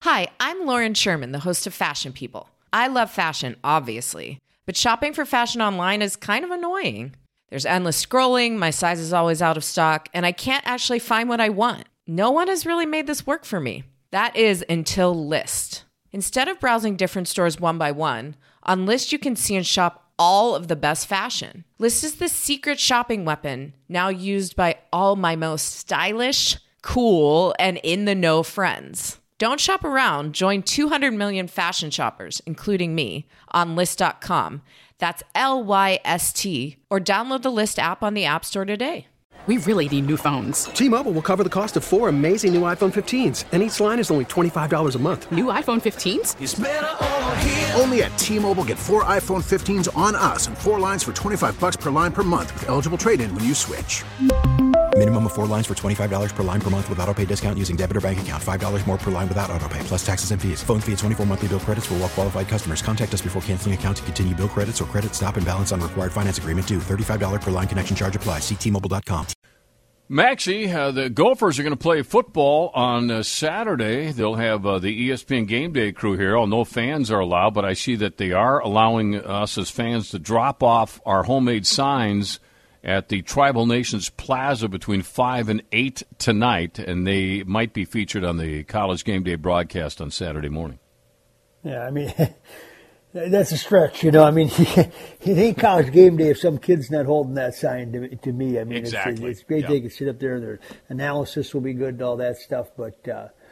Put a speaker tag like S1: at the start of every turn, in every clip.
S1: Hi, I'm Lauren Sherman, the host of Fashion People. I love fashion, obviously, but shopping for fashion online is kind of annoying. There's endless scrolling, my size is always out of stock, and I can't actually find what I want. No one has really made this work for me. That is until Lyst. Instead of browsing different stores one by one, on Lyst you can see and shop all of the best fashion. Lyst is the secret shopping weapon, now used by all my most stylish, cool, and in-the-know friends. Don't shop around. Join 200 million fashion shoppers, including me, on Lyst.com. That's Lyst, or download the Lyst app on the App Store today.
S2: We really need new phones.
S3: T-Mobile will cover the cost of 4 amazing new iPhone 15s, and each line is only $25 a month.
S2: New iPhone 15s?
S4: It's better over here. Only at T-Mobile, get 4 iPhone 15s on us and 4 lines for $25 per line per month with eligible trade-in when you switch.
S5: Minimum of 4 lines for $25 per line per month with autopay discount using debit or bank account. $5 more per line without autopay, plus taxes and fees. Phone fee at 24 monthly bill credits for well-qualified customers. Contact us before canceling account to continue bill credits or credit stop and balance on required finance agreement due. $35 per line connection charge applies. See T-Mobile.com.
S6: Maxie, the Gophers are going to play football on Saturday. They'll have the ESPN Game Day crew here. No fans are allowed, but I see that they are allowing us as fans to drop off our homemade signs at the Tribal Nations Plaza between 5 and 8 tonight, and they might be featured on the College Game Day broadcast on Saturday morning.
S7: Yeah, I mean, that's a stretch, It ain't College Game Day if some kid's not holding that sign to me. I mean,
S6: exactly.
S7: It's great they can sit up there. Their analysis will be good and all that stuff, but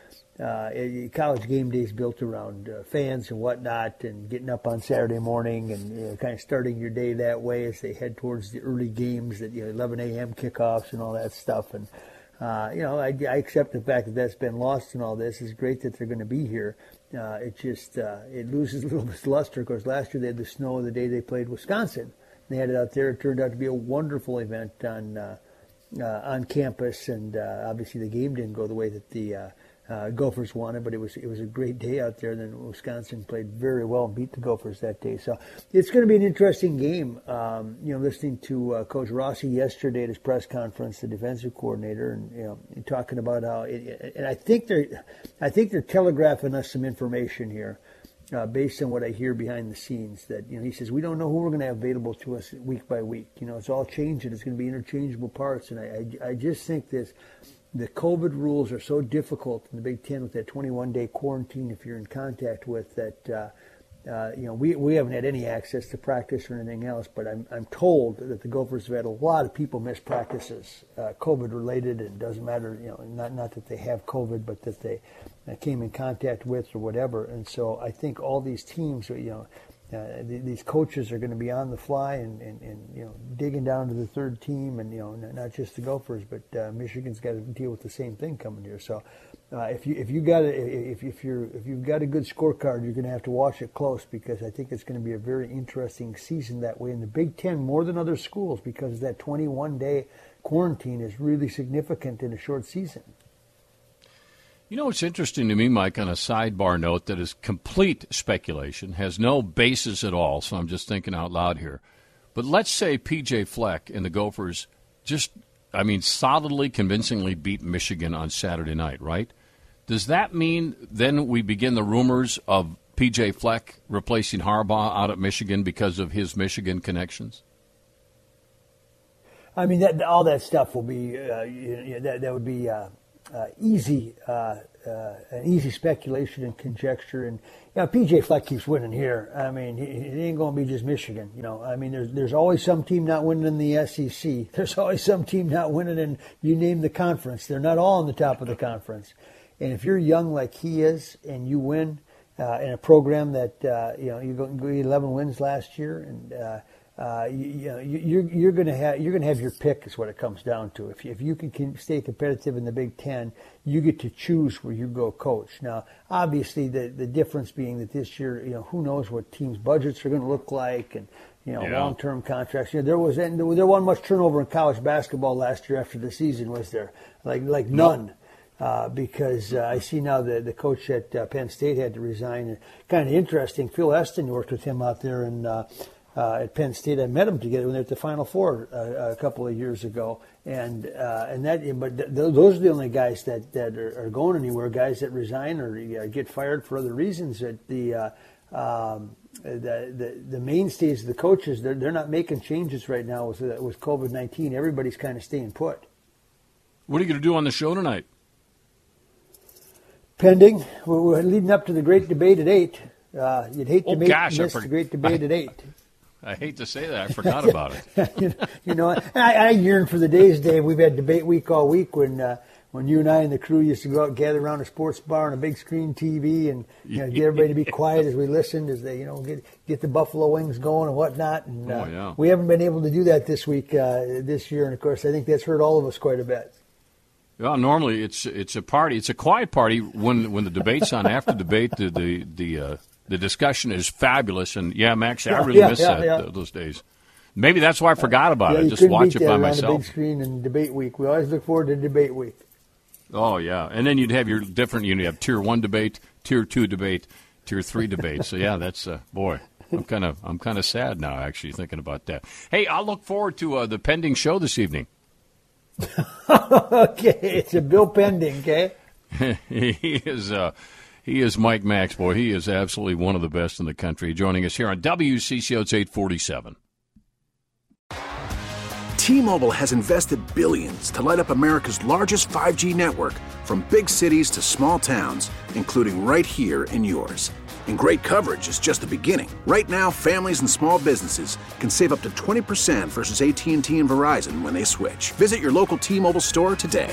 S7: College Game Day is built around fans and whatnot, and getting up on Saturday morning and kind of starting your day that way as they head towards the early games, that 11 a.m. kickoffs and all that stuff. And I accept the fact that that's been lost in all this. It's great that they're going to be here. It loses a little bit of luster. Of course, last year they had the snow the day they played Wisconsin. They had it out there. It turned out to be a wonderful event on campus, and obviously the game didn't go the way that the Gophers wanted, but it was a great day out there. And then Wisconsin played very well and beat the Gophers that day. So it's going to be an interesting game. Listening to Coach Rossi yesterday at his press conference, the defensive coordinator, and talking about how and I think they're telegraphing us some information here. Based on what I hear behind the scenes, that he says we don't know who we're going to have available to us week by week. It's all changing. It's going to be interchangeable parts, and I just think the COVID rules are so difficult in the Big Ten with that 21-day quarantine if you're in contact with that. We haven't had any access to practice or anything else, but I'm told that the Gophers have had a lot of people miss practices, COVID related, and it doesn't matter, not that they have COVID, but that they came in contact with or whatever. And so I think all these teams, these coaches are going to be on the fly and digging down to the third team, and not just the Gophers, but Michigan's got to deal with the same thing coming here. So if you've got a good scorecard, you're going to have to watch it close, because I think it's going to be a very interesting season that way in the Big Ten, more than other schools, because that 21-day quarantine is really significant in a short season.
S6: It's interesting to me, Mike, on a sidebar note that is complete speculation, has no basis at all, so I'm just thinking out loud here. But let's say P.J. Fleck and the Gophers solidly, convincingly beat Michigan on Saturday night, right? Does that mean then we begin the rumors of P.J. Fleck replacing Harbaugh out at Michigan because of his Michigan connections?
S7: I mean, all that stuff will be that would be easy, an easy speculation and conjecture. And P.J. Fleck keeps winning here. I mean, it ain't going to be just Michigan. I mean, there's always some team not winning in the SEC. There's always some team not winning in, you name the conference. They're not all on the top of the conference. And if you're young like he is, and you win in a program that you go 11 wins last year, and you're going to have your pick, is what it comes down to. If you can stay competitive in the Big Ten, you get to choose where you go coach. Now, obviously, the difference being that this year, who knows what teams' budgets are going to look like, and long-term contracts. There wasn't much turnover in college basketball last year after the season, was there? Like none. Because I see now the coach at Penn State had to resign. And kind of interesting, Phil Eston, worked with him out there in at Penn State. I met them together when they were at the Final Four a couple of years ago, and those are the only guys that are going anywhere. Guys that resign or get fired for other reasons. That the mainstays of the coaches, they're not making changes right now with COVID-19. Everybody's kind of staying put.
S6: What are you going to do on the show tonight?
S7: Pending. We're leading up to the great debate at 8. You'd hate to miss the great debate at 8.
S6: I hate to say that. I forgot about it.
S7: I yearn for the days, Dave. We've had debate week all week when you and I and the crew used to go out and gather around a sports bar on a big screen TV and get everybody to be quiet as we listened, as they get the Buffalo Wings going and whatnot. And we haven't been able to do that this week, this year, and of course I think that's hurt all of us quite a bit.
S6: Well, normally it's a party. It's a quiet party when the debate's on. After debate, the discussion is fabulous, and Max, I really miss those days. Maybe that's why I forgot about it. Just watch it by myself.
S7: On the big screen and debate week. We always look forward to debate week.
S6: Oh yeah, and then you'd have your different. You'd have tier 1 debate, tier 2 debate, tier 3 debate. So that's boy. I'm kind of sad now, actually, thinking about that. Hey, I'll look forward to the pending show this evening.
S7: Okay, it's a bill pending, okay?
S6: He is Mike Max, boy. He is absolutely one of the best in the country. Joining us here on WCCO, it's 847.
S4: T-Mobile has invested billions to light up America's largest 5G network, from big cities to small towns, including right here in yours. And great coverage is just the beginning. Right now, families and small businesses can save up to 20% versus AT&T and Verizon when they switch. Visit your local T-Mobile store today.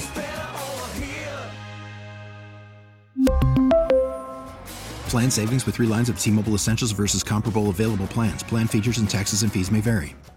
S5: Plan savings with 3 lines of T-Mobile Essentials versus comparable available plans. Plan features and taxes and fees may vary.